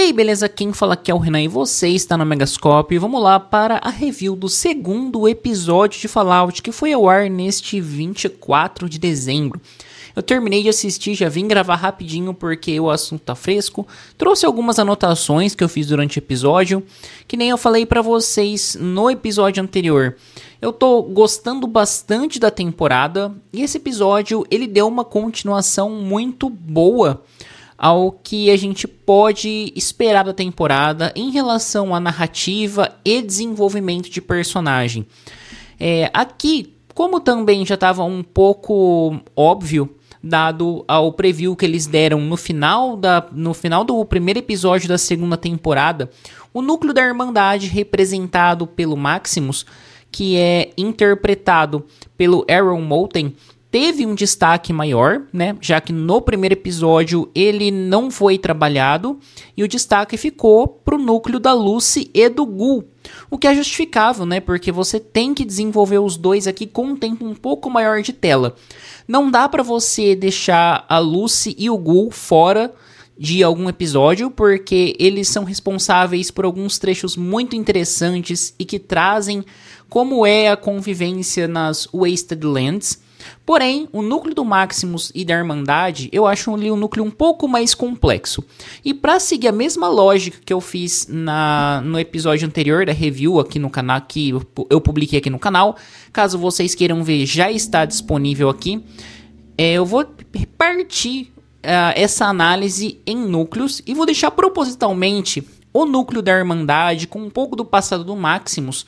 aí, beleza? Quem fala aqui é o Renan e você está no Megascope. Vamos lá para a review do segundo episódio de Fallout, que foi ao ar neste 24 de dezembro. Eu terminei de assistir, já vim gravar rapidinho porque o assunto tá fresco. Trouxe algumas anotações que eu fiz durante o episódio, que nem eu falei pra vocês no episódio anterior. Eu tô gostando bastante da temporada e esse episódio ele deu uma continuação muito boa ao que a gente pode esperar da temporada em relação à narrativa e desenvolvimento de personagem. Aqui, como também já estava um pouco óbvio, dado ao preview que eles deram no final do primeiro episódio da segunda temporada, o núcleo da Irmandade, representado pelo Maximus, que é interpretado pelo Aaron Moulton, teve um destaque maior, né? Já que no primeiro episódio ele não foi trabalhado e o destaque ficou pro núcleo da Lucy e do Gu, o que é justificável, né? Porque você tem que desenvolver os dois aqui com um tempo um pouco maior de tela. Não dá para você deixar a Lucy e o Gu fora de algum episódio, porque eles são responsáveis por alguns trechos muito interessantes e que trazem como é a convivência nas Wasted Lands. Porém, o núcleo do Maximus e da Irmandade, eu acho ali um núcleo um pouco mais complexo. E para seguir a mesma lógica que eu fiz no episódio anterior da review aqui no canal, que eu publiquei aqui no canal, caso vocês queiram ver, já está disponível aqui. Eu vou partir essa análise em núcleos e vou deixar propositalmente o núcleo da Irmandade com um pouco do passado do Maximus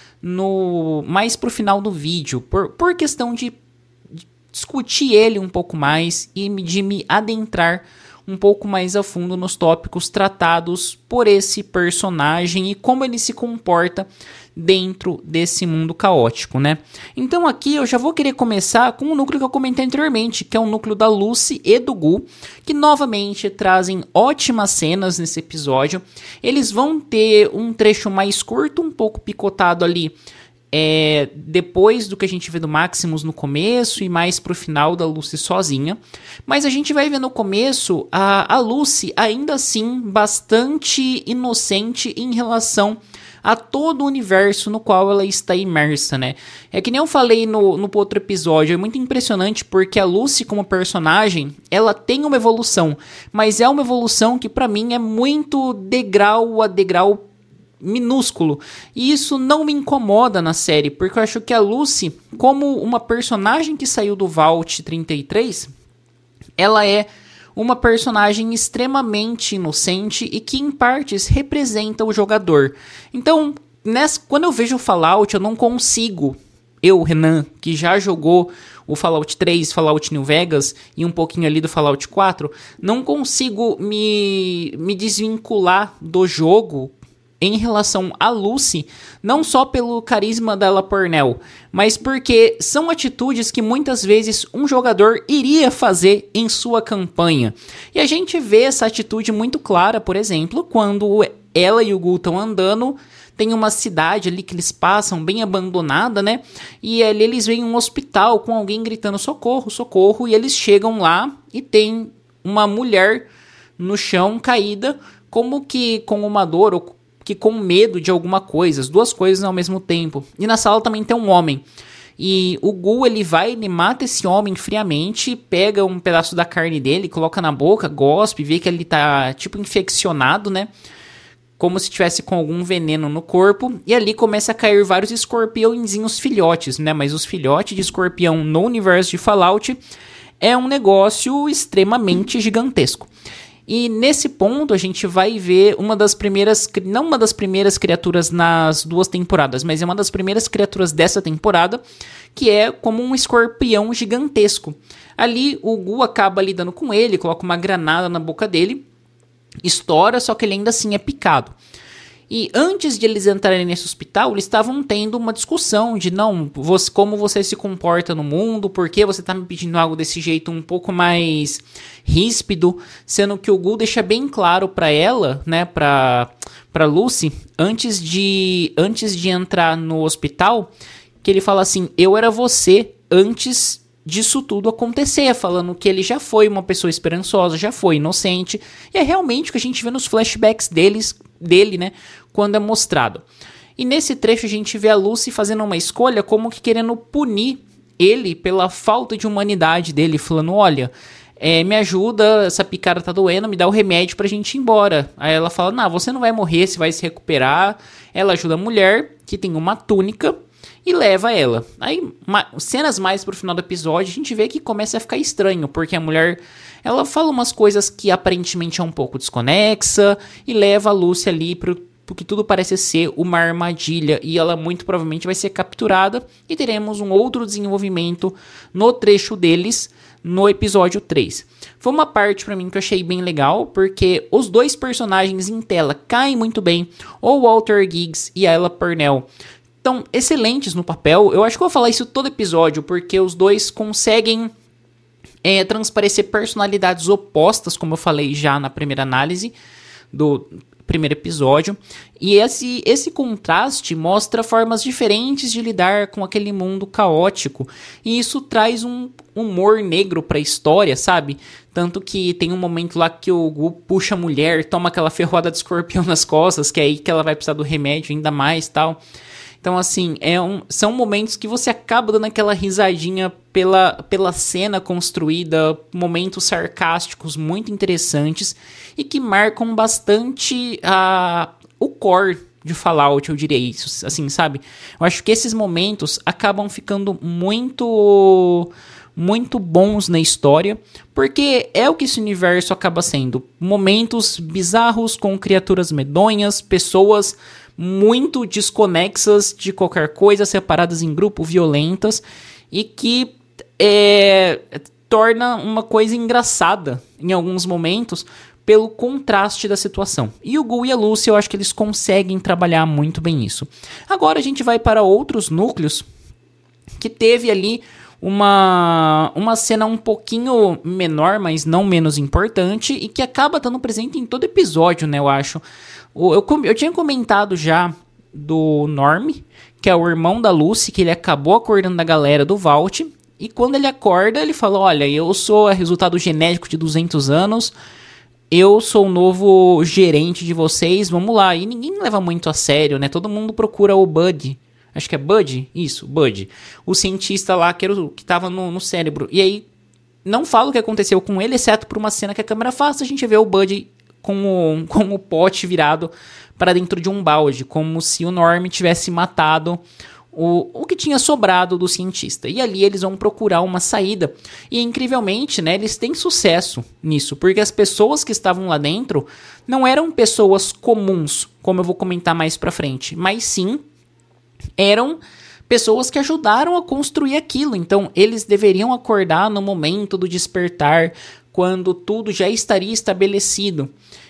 mais pro final do vídeo, por questão de discutir ele um pouco mais e de me adentrar um pouco mais a fundo nos tópicos tratados por esse personagem e como ele se comporta dentro desse mundo caótico, né? Então aqui eu já vou querer começar com o núcleo que eu comentei anteriormente, que é o núcleo da Lucy e do Gu, que novamente trazem ótimas cenas nesse episódio. Eles vão ter um trecho mais curto, um pouco picotado ali, depois do que a gente vê do Maximus no começo e mais pro final da Lucy sozinha. Mas a gente vai ver no começo a Lucy ainda assim bastante inocente em relação a todo o universo no qual ela está imersa, né? É que nem eu falei no outro episódio, é muito impressionante porque a Lucy como personagem, ela tem uma evolução, mas é uma evolução que pra mim é muito degrau a degrau minúsculo, e isso não me incomoda na série, porque eu acho que a Lucy, como uma personagem que saiu do Vault 33, ela é uma personagem extremamente inocente e que em partes representa o jogador. Então, quando eu vejo o Fallout, eu não consigo, eu, Renan, que já jogou o Fallout 3, Fallout New Vegas e um pouquinho ali do Fallout 4, não consigo me desvincular do jogo em relação a Lucy, não só pelo carisma dela Pornell, mas porque são atitudes que muitas vezes um jogador iria fazer em sua campanha. E a gente vê essa atitude muito clara, por exemplo, quando ela e o Gu estão andando, tem uma cidade ali que eles passam bem abandonada, né? E ali eles veem um hospital com alguém gritando socorro, socorro, e eles chegam lá e tem uma mulher no chão caída, como que com uma dor ou que com medo de alguma coisa, as duas coisas ao mesmo tempo. E na sala também tem um homem. E o Gu, ele mata esse homem friamente, pega um pedaço da carne dele, coloca na boca, gospe, vê que ele tá tipo infeccionado, né? Como se tivesse com algum veneno no corpo. E ali começa a cair vários escorpiãozinhos filhotes, né? Mas os filhotes de escorpião no universo de Fallout é um negócio extremamente gigantesco. E nesse ponto a gente vai ver não uma das primeiras criaturas nas duas temporadas, mas é uma das primeiras criaturas dessa temporada, que é como um escorpião gigantesco. Ali o Gu acaba lidando com ele, coloca uma granada na boca dele, estoura, só que ele ainda assim é picado. E antes de eles entrarem nesse hospital, eles estavam tendo uma discussão de como você se comporta no mundo, por que você está me pedindo algo desse jeito um pouco mais ríspido, sendo que o Gu deixa bem claro para ela, né, para Lucy, antes de entrar no hospital, que ele fala assim: eu era você antes disso tudo acontecer, falando que ele já foi uma pessoa esperançosa, já foi inocente, e é realmente o que a gente vê nos flashbacks dele, né, quando é mostrado. E nesse trecho a gente vê a Lucy fazendo uma escolha como que querendo punir ele pela falta de humanidade dele, falando, olha, me ajuda, essa picada tá doendo, me dá o remédio pra gente ir embora. Aí ela fala, não, você não vai morrer, você vai se recuperar. Ela ajuda a mulher, que tem uma túnica, e leva ela. Aí, cenas mais pro final do episódio, a gente vê que começa a ficar estranho, porque a mulher, ela fala umas coisas que aparentemente é um pouco desconexa, e leva a Lucy ali porque tudo parece ser uma armadilha, e ela muito provavelmente vai ser capturada, e teremos um outro desenvolvimento no trecho deles, no episódio 3. Foi uma parte pra mim que eu achei bem legal, porque os dois personagens em tela caem muito bem, o Walter Giggs e a Ella Purnell, estão excelentes no papel. Eu acho que eu vou falar isso todo episódio, porque os dois conseguem transparecer personalidades opostas, como eu falei já na primeira análise do primeiro episódio, e esse contraste mostra formas diferentes de lidar com aquele mundo caótico, e isso traz um humor negro pra história, sabe? Tanto que tem um momento lá que o Gu puxa a mulher, toma aquela ferroada de escorpião nas costas, que é aí que ela vai precisar do remédio ainda mais, tal. Então, assim, são momentos que você acaba dando aquela risadinha pela cena construída, momentos sarcásticos muito interessantes e que marcam bastante o core de Fallout, eu diria isso, assim, sabe? Eu acho que esses momentos acabam ficando muito bons na história, porque é o que esse universo acaba sendo. Momentos bizarros com criaturas medonhas, pessoas muito desconexas de qualquer coisa, separadas em grupo, violentas, e que torna uma coisa engraçada em alguns momentos pelo contraste da situação. E o Gu e a Lucy, eu acho que eles conseguem trabalhar muito bem isso. Agora a gente vai para outros núcleos que teve ali uma cena um pouquinho menor, mas não menos importante, e que acaba estando presente em todo episódio, né, eu acho. Eu tinha comentado já do Norm, que é o irmão da Lucy, que ele acabou acordando da galera do Vault, e quando ele acorda, ele fala, olha, eu sou resultado genético de 200 anos, eu sou o novo gerente de vocês, vamos lá. E ninguém leva muito a sério, né, todo mundo procura o Bud. Acho que é Bud? Isso, Bud. O cientista lá que estava no cérebro. E aí, não falo o que aconteceu com ele, exceto por uma cena que a câmera afasta, a gente vê o Bud com o pote virado para dentro de um balde, como se o Norm tivesse matado o que tinha sobrado do cientista. E ali eles vão procurar uma saída. E incrivelmente, né, eles têm sucesso nisso, porque as pessoas que estavam lá dentro não eram pessoas comuns, como eu vou comentar mais pra frente, mas sim eram pessoas que ajudaram a construir aquilo. Então eles deveriam acordar no momento do despertar, quando tudo já estaria estabelecido.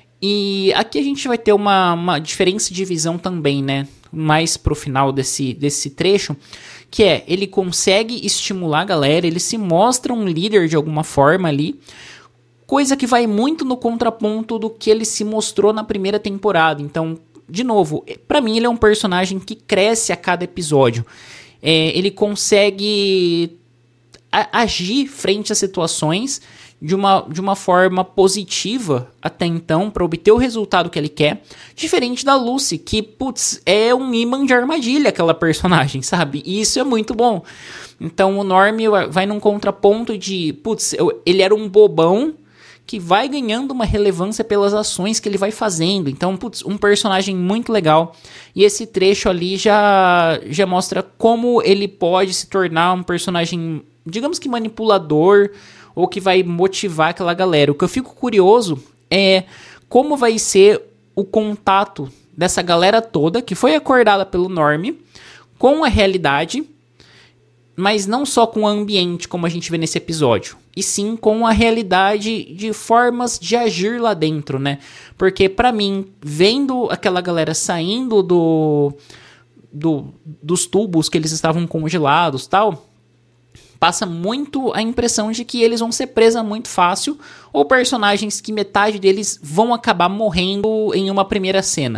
E aqui a gente vai ter uma diferença de visão também, né? Mais pro final desse trecho, que ele consegue estimular a galera, ele se mostra um líder de alguma forma ali, coisa que vai muito no contraponto do que ele se mostrou na primeira temporada. Então, de novo, pra mim ele é um personagem que cresce a cada episódio. Ele consegue agir frente a situações de uma forma positiva até então, para obter o resultado que ele quer, diferente da Lucy, que, putz, é um imã de armadilha aquela personagem, sabe? E isso é muito bom. Então o Norm vai num contraponto de, putz, ele era um bobão que vai ganhando uma relevância pelas ações que ele vai fazendo. Então, putz, um personagem muito legal. E esse trecho ali já mostra como ele pode se tornar um personagem, digamos que manipulador, ou que vai motivar aquela galera. O que eu fico curioso é como vai ser o contato dessa galera toda, que foi acordada pelo Norm, com a realidade, mas não só com o ambiente, como a gente vê nesse episódio, e sim com a realidade de formas de agir lá dentro, né? Porque, pra mim, vendo aquela galera saindo dos tubos que eles estavam congelados, tal, passa muito a impressão de que eles vão ser presa muito fácil, ou personagens que metade deles vão acabar morrendo em uma primeira cena.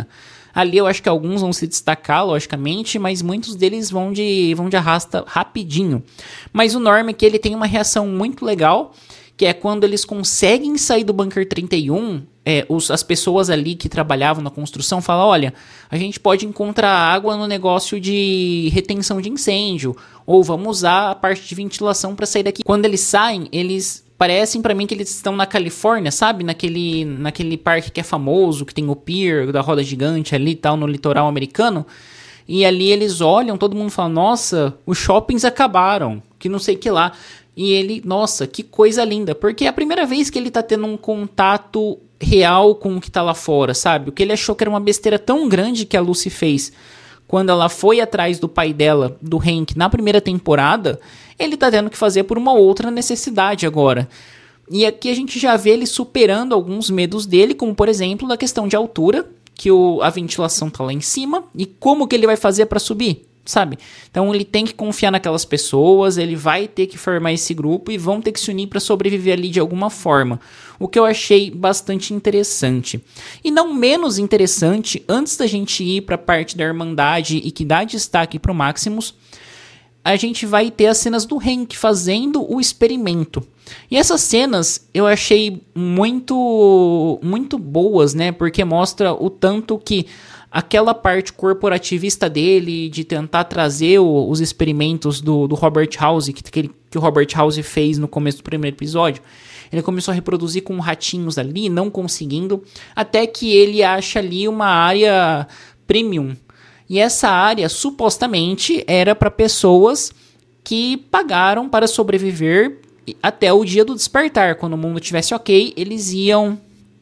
Ali eu acho que alguns vão se destacar, logicamente, mas muitos deles vão de arrasta rapidinho. Mas o Norm é que ele tem uma reação muito legal, que é quando eles conseguem sair do Bunker 31, as pessoas ali que trabalhavam na construção falam, olha, a gente pode encontrar água no negócio de retenção de incêndio, ou vamos usar a parte de ventilação para sair daqui. Quando eles saem, eles parecem para mim que eles estão na Califórnia, sabe? Naquele parque que é famoso, que tem o pier da roda gigante ali e tal, no litoral americano. E ali eles olham, todo mundo fala, nossa, os shoppings acabaram, que não sei o que lá. E ele, nossa, que coisa linda, porque é a primeira vez que ele tá tendo um contato real com o que tá lá fora, sabe? O que ele achou que era uma besteira tão grande que a Lucy fez quando ela foi atrás do pai dela, do Hank, na primeira temporada, ele tá tendo que fazer por uma outra necessidade agora. E aqui a gente já vê ele superando alguns medos dele, como por exemplo, da questão de altura, que a ventilação tá lá em cima, e como que ele vai fazer para subir? Sabe? Então ele tem que confiar naquelas pessoas, ele vai ter que formar esse grupo e vão ter que se unir para sobreviver ali de alguma forma. O que eu achei bastante interessante. E não menos interessante, antes da gente ir para a parte da Irmandade e que dá destaque para o Maximus, a gente vai ter as cenas do Hank fazendo o experimento. E essas cenas eu achei muito boas, né? Porque mostra o tanto que aquela parte corporativista dele, de tentar trazer os experimentos do Robert House, que o Robert House fez no começo do primeiro episódio, ele começou a reproduzir com ratinhos ali, não conseguindo, até que ele acha ali uma área premium. E essa área, supostamente, era para pessoas que pagaram para sobreviver até o dia do despertar. Quando o mundo estivesse ok, eles iam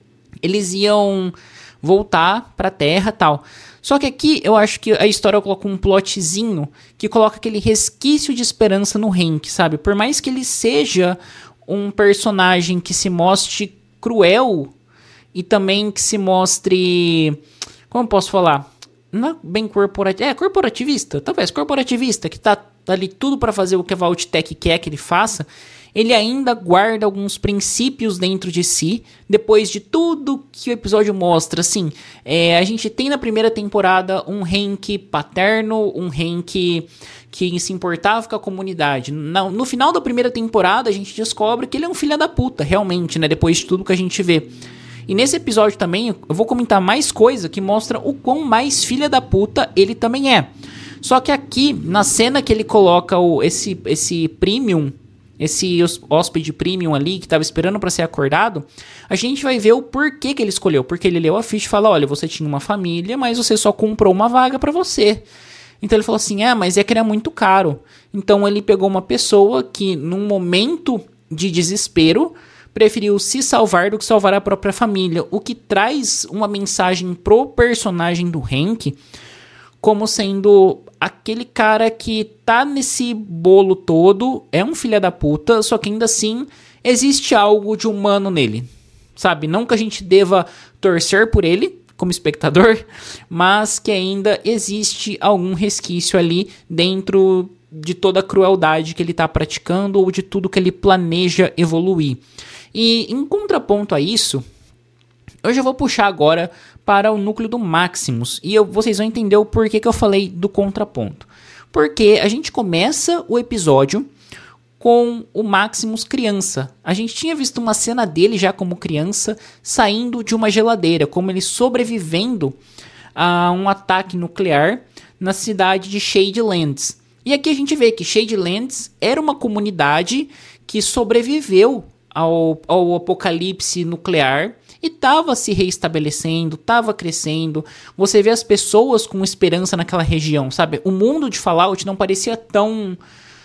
voltar pra Terra e tal. Só que aqui eu acho que a história coloca um plotzinho que coloca aquele resquício de esperança no Hank, sabe? Por mais que ele seja um personagem que se mostre cruel e também que se mostre... Como eu posso falar? Não é bem corporativista. Corporativista. Talvez corporativista, que tá ali tudo pra fazer o que a Vault-Tec quer que ele faça. Ele ainda guarda alguns princípios dentro de si, depois de tudo que o episódio mostra. Assim, a gente tem na primeira temporada um Hank paterno, um Hank que se importava com a comunidade. No final da primeira temporada, a gente descobre que ele é um filho da puta, realmente, né? Depois de tudo que a gente vê. E nesse episódio também, eu vou comentar mais coisa que mostra o quão mais filha da puta ele também é. Só que aqui, na cena que ele coloca esse premium... esse hóspede premium ali, que estava esperando para ser acordado, a gente vai ver o porquê que ele escolheu. Porque ele leu a ficha e fala, olha, você tinha uma família, mas você só comprou uma vaga para você. Então ele falou assim, mas é que era muito caro. Então ele pegou uma pessoa que, num momento de desespero, preferiu se salvar do que salvar a própria família. O que traz uma mensagem pro personagem do Hank, como sendo aquele cara que tá nesse bolo todo, é um filho da puta, só que ainda assim existe algo de humano nele, sabe? Não que a gente deva torcer por ele como espectador, mas que ainda existe algum resquício ali dentro de toda a crueldade que ele tá praticando ou de tudo que ele planeja evoluir. E em contraponto a isso, eu já vou puxar agora para o núcleo do Maximus. E vocês vão entender o porquê que eu falei do contraponto. Porque a gente começa o episódio com o Maximus criança. A gente tinha visto uma cena dele já como criança, saindo de uma geladeira, como ele sobrevivendo a um ataque nuclear na cidade de Shadelands. E aqui a gente vê que Shadelands era uma comunidade que sobreviveu ao apocalipse nuclear e estava se reestabelecendo, estava crescendo. Você vê as pessoas com esperança naquela região, sabe? O mundo de Fallout não parecia tão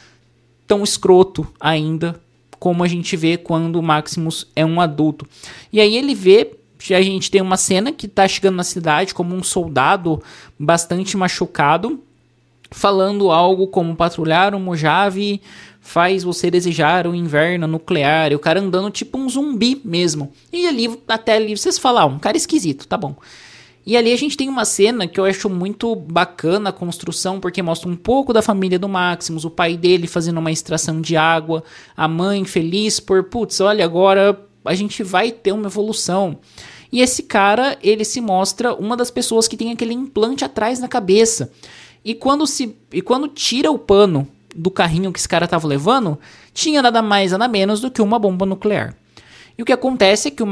escroto ainda como a gente vê quando o Maximus é um adulto. E aí ele vê, a gente tem uma cena que está chegando na cidade como um soldado bastante machucado, falando algo como patrulhar o Mojave faz você desejar o inverno nuclear, e o cara andando tipo um zumbi mesmo. E ali, até ali, vocês falam, um cara esquisito, tá bom. E ali a gente tem uma cena que eu acho muito bacana a construção, porque mostra um pouco da família do Maximus, o pai dele fazendo uma extração de água, a mãe feliz por, putz, olha, agora a gente vai ter uma evolução. E esse cara, ele se mostra uma das pessoas que tem aquele implante atrás na cabeça. E quando tira o pano do carrinho que esse cara tava levando, tinha nada mais, nada menos do que uma bomba nuclear. E o que acontece é que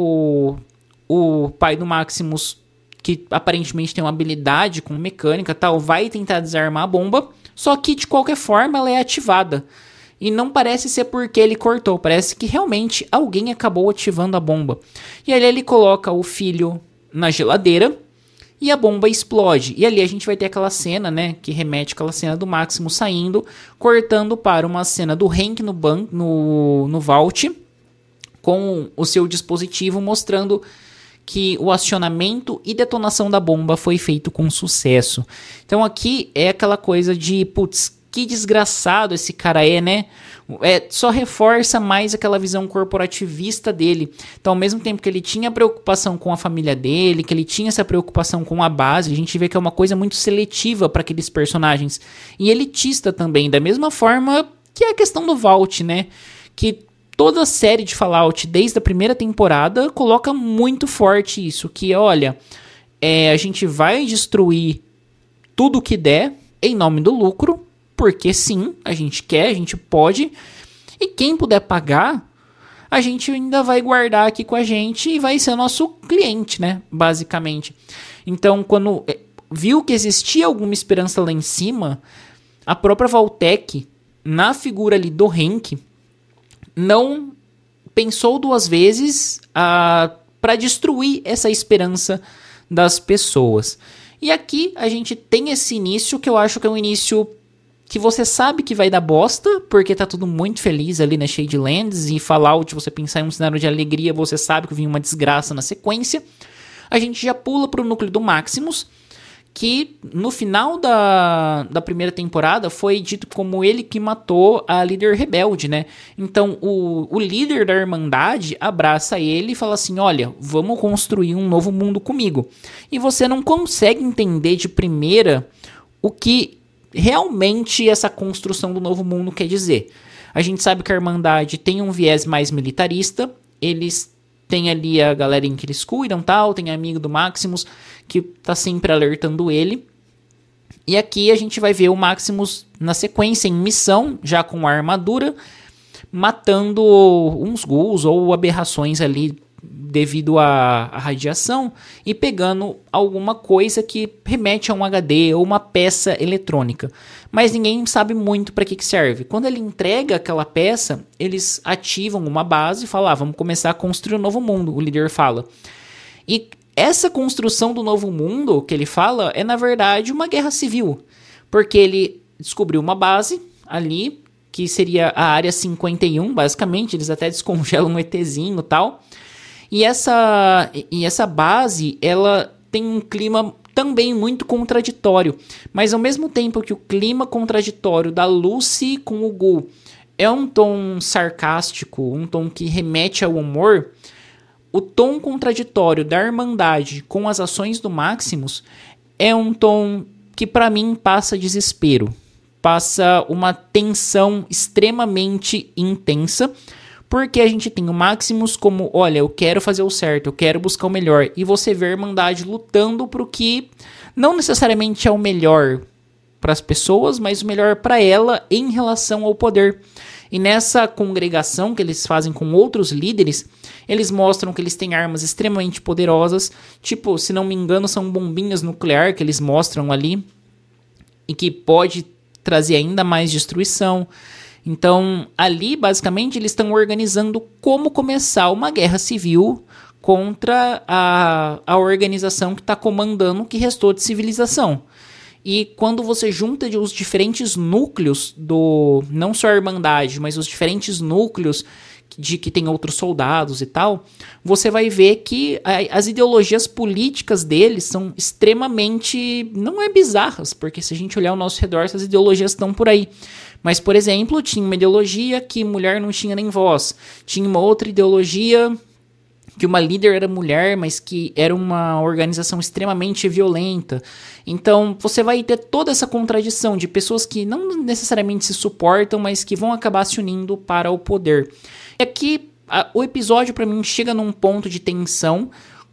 o pai do Maximus, que aparentemente tem uma habilidade com mecânica e tal, vai tentar desarmar a bomba, só que de qualquer forma ela é ativada. E não parece ser porque ele cortou, parece que realmente alguém acabou ativando a bomba. E ali ele coloca o filho na geladeira e a bomba explode. E ali a gente vai ter aquela cena, né, que remete àquela cena do Maximus saindo, cortando para uma cena do Hank no Vault, com o seu dispositivo mostrando que o acionamento e detonação da bomba foi feito com sucesso. Então aqui é aquela coisa de, putz, que desgraçado esse cara é, né? Só reforça mais aquela visão corporativista dele. Então, ao mesmo tempo que ele tinha preocupação com a família dele, que ele tinha essa preocupação com a base, a gente vê que é uma coisa muito seletiva para aqueles personagens. E elitista também, da mesma forma que é a questão do Vault, né? Que toda a série de Fallout, desde a primeira temporada, coloca muito forte isso. Que, olha, a gente vai destruir tudo que der em nome do lucro, porque sim, a gente quer, a gente pode, e quem puder pagar, a gente ainda vai guardar aqui com a gente e vai ser nosso cliente, né, basicamente. Então, quando viu que existia alguma esperança lá em cima, a própria Vault-Tec, na figura ali do Hank, não pensou duas vezes para destruir essa esperança das pessoas. E aqui a gente tem esse início que eu acho que é um início que você sabe que vai dar bosta, porque tá tudo muito feliz ali na Shadelands, e Fallout, você pensar em um cenário de alegria, você sabe que vinha uma desgraça na sequência. A gente já pula pro núcleo do Maximus, que no final da primeira temporada foi dito como ele que matou a líder rebelde, né? Então o líder da Irmandade abraça ele e fala assim, olha, vamos construir um novo mundo comigo. E você não consegue entender de primeira o que realmente essa construção do novo mundo quer dizer. A gente sabe que a Irmandade tem um viés mais militarista, eles têm ali a galera em que eles cuidam, tal, tem amigo do Maximus que tá sempre alertando ele. E aqui a gente vai ver o Maximus na sequência em missão, já com a armadura, matando uns ghouls ou aberrações ali devido à radiação e pegando alguma coisa que remete a um HD ou uma peça eletrônica. Mas ninguém sabe muito para que serve. Quando ele entrega aquela peça, eles ativam uma base e falam, vamos começar a construir um novo mundo, o líder fala. E essa construção do novo mundo que ele fala é, na verdade, uma guerra civil. Porque ele descobriu uma base ali, que seria a Área 51, basicamente. Eles até descongelam um ETzinho e tal. E essa base, ela tem um clima também muito contraditório. Mas ao mesmo tempo que o clima contraditório da Lucy com o Ghoul é um tom sarcástico, um tom que remete ao humor, o tom contraditório da Irmandade com as ações do Maximus é um tom que para mim passa desespero. Passa uma tensão extremamente intensa. Porque a gente tem o Maximus como, olha, eu quero fazer o certo, eu quero buscar o melhor. E você vê a Irmandade lutando pro que não necessariamente é o melhor para as pessoas, mas o melhor para ela em relação ao poder. E nessa congregação que eles fazem com outros líderes, eles mostram que eles têm armas extremamente poderosas. Tipo, se não me engano, são bombinhas nucleares que eles mostram ali. E que pode trazer ainda mais destruição. Então, ali, basicamente, eles estão organizando como começar uma guerra civil contra a organização que está comandando o que restou de civilização. E quando você junta os diferentes núcleos não só a Irmandade, mas os diferentes núcleos de que tem outros soldados e tal, você vai ver que as ideologias políticas deles são extremamente, não é bizarras, porque se a gente olhar ao nosso redor, essas ideologias estão por aí. Mas, por exemplo, tinha uma ideologia que mulher não tinha nem voz. Tinha uma outra ideologia que uma líder era mulher, mas que era uma organização extremamente violenta. Então, você vai ter toda essa contradição de pessoas que não necessariamente se suportam, mas que vão acabar se unindo para o poder. E aqui, o episódio, para mim, chega num ponto de tensão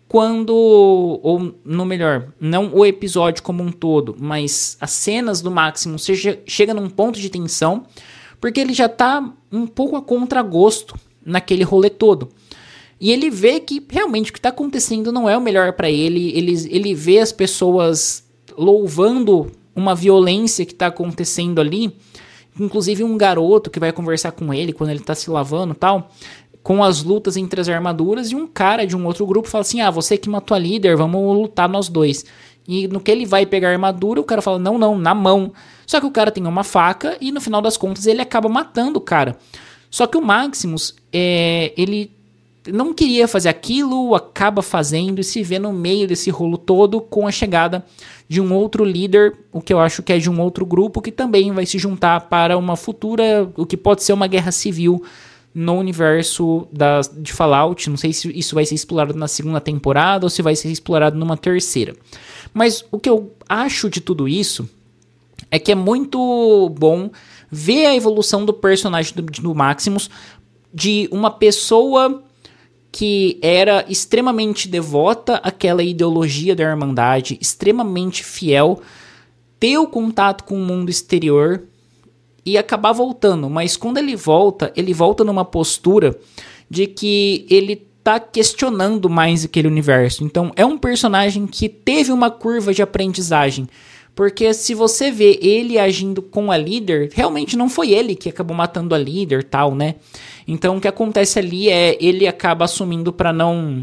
quando, ou no melhor, não o episódio como um todo, mas as cenas do Maximus chega num ponto de tensão, porque ele já tá um pouco a contragosto naquele rolê todo. E ele vê que realmente o que tá acontecendo não é o melhor pra ele, ele vê as pessoas louvando uma violência que tá acontecendo ali, inclusive um garoto que vai conversar com ele quando ele tá se lavando e tal, com as lutas entre as armaduras, e um cara de um outro grupo fala assim, você que matou a líder, vamos lutar nós dois. E no que ele vai pegar a armadura, o cara fala, não, na mão. Só que o cara tem uma faca e no final das contas ele acaba matando o cara. Só que o Maximus, ele não queria fazer aquilo, acaba fazendo e se vê no meio desse rolo todo com a chegada de um outro líder, o que eu acho que é de um outro grupo, que também vai se juntar para uma futura, o que pode ser uma guerra civil no universo de Fallout. Não sei se isso vai ser explorado na segunda temporada ou se vai ser explorado numa terceira. Mas o que eu acho de tudo isso é que é muito bom ver a evolução do personagem do Maximus, de uma pessoa que era extremamente devota àquela ideologia da Irmandade, extremamente fiel, ter o contato com o mundo exterior e acabar voltando. Mas quando ele volta numa postura de que ele tá questionando mais aquele universo. Então é um personagem que teve uma curva de aprendizagem. Porque se você vê ele agindo com a líder, realmente não foi ele que acabou matando a líder, tal, né? Então o que acontece ali é ele acaba assumindo para não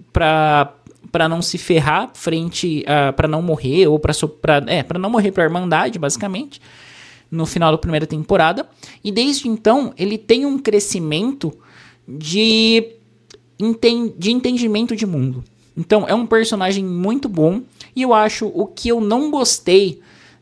se ferrar frente para não morrer ou para não morrer para a Irmandade, basicamente, no final da primeira temporada. E desde então ele tem um crescimento de entendimento de mundo. Então é um personagem muito bom. E eu acho o que eu não gostei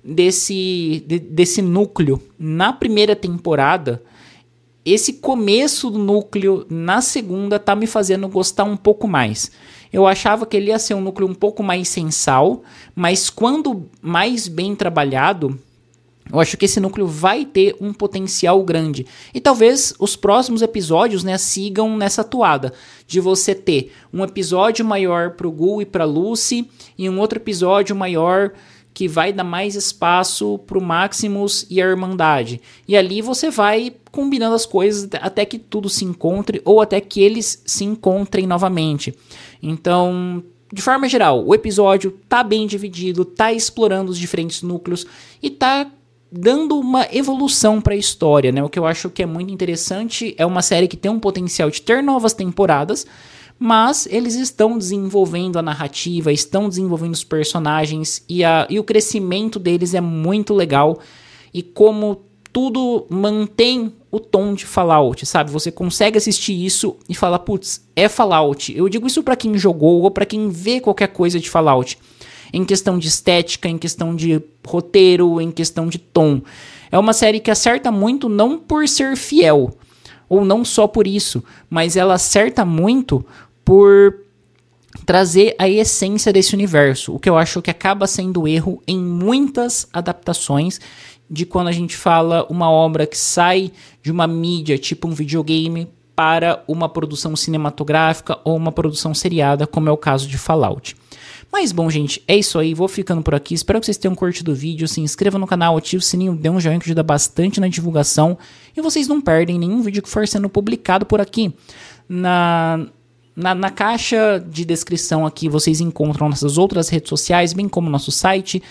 desse núcleo na primeira temporada, esse começo do núcleo na segunda tá me fazendo gostar um pouco mais. Eu achava que ele ia ser um núcleo um pouco mais sensal, mas quando mais bem trabalhado, eu acho que esse núcleo vai ter um potencial grande. E talvez os próximos episódios, né, sigam nessa toada de você ter um episódio maior pro Ghul e pra Lucy e um outro episódio maior que vai dar mais espaço pro Maximus e a Irmandade. E ali você vai combinando as coisas até que tudo se encontre ou até que eles se encontrem novamente. Então, de forma geral, o episódio tá bem dividido, tá explorando os diferentes núcleos e tá dando uma evolução para a história, né? O que eu acho que é muito interessante, é uma série que tem um potencial de ter novas temporadas, mas eles estão desenvolvendo a narrativa, estão desenvolvendo os personagens e o crescimento deles é muito legal, e como tudo mantém o tom de Fallout, sabe? Você consegue assistir isso e falar, putz, é Fallout. Eu digo isso para quem jogou ou para quem vê qualquer coisa de Fallout. Em questão de estética, em questão de roteiro, em questão de tom. É uma série que acerta muito não por ser fiel, ou não só por isso, mas ela acerta muito por trazer a essência desse universo, o que eu acho que acaba sendo erro em muitas adaptações de quando a gente fala uma obra que sai de uma mídia, tipo um videogame, para uma produção cinematográfica ou uma produção seriada, como é o caso de Fallout. Mas bom, gente, é isso aí, vou ficando por aqui, espero que vocês tenham curtido o vídeo, se inscreva no canal, ative o sininho, dê um joinha que ajuda bastante na divulgação, e vocês não perdem nenhum vídeo que for sendo publicado por aqui. Na caixa de descrição aqui vocês encontram nossas outras redes sociais, bem como nosso site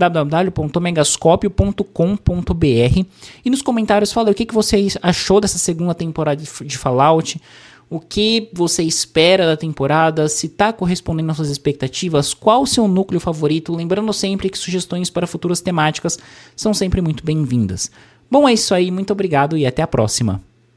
www.megascopio.com.br, e nos comentários fala o que você achou dessa segunda temporada de Fallout, o que você espera da temporada, se está correspondendo às suas expectativas, qual o seu núcleo favorito, lembrando sempre que sugestões para futuras temáticas são sempre muito bem-vindas. Bom, é isso aí, muito obrigado e até a próxima.